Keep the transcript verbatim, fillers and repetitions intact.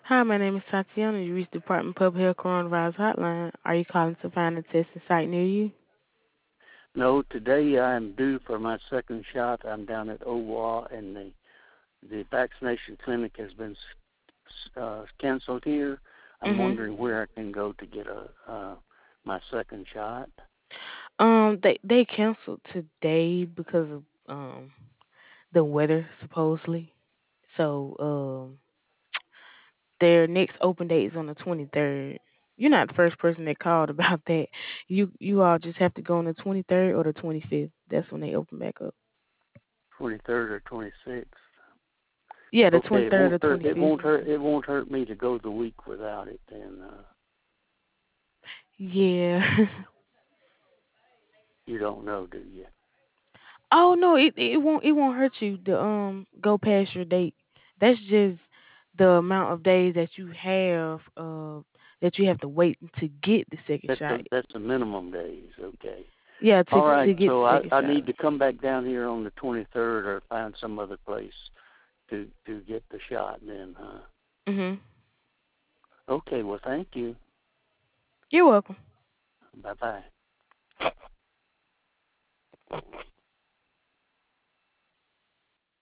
Hi, my name is Tatiana. You reached the Department of Public Health Coronavirus Hotline. Are you calling to find a testing site near you? No, today I am due for my second shot. I'm down at O W A, and the the vaccination clinic has been uh, canceled here. I'm Mhm. wondering where I can go to get a uh, my second shot. Um, they they canceled today because of um the weather supposedly. So um, their next open date is on the twenty third. You're not the first person that called about that. You you all just have to go on the twenty third or the twenty fifth. That's when they open back up. twenty-third or twenty-sixth. Yeah, the twenty Okay, it third won't or hurt. twenty It fifth. won't hurt. It won't hurt me to go the week without it. And uh, Yeah. you don't know, do you? Oh no, it it won't it won't hurt you to um go past your date. That's just the amount of days that you have uh that you have to wait to get the second That's a shot. that's a minimum days. Okay. Yeah, to All right. to get the So I second I shot. need to come back down here on the twenty-third or find some other place to to get the shot then, huh? Mhm. Okay, well, thank you. You're welcome. Bye-bye.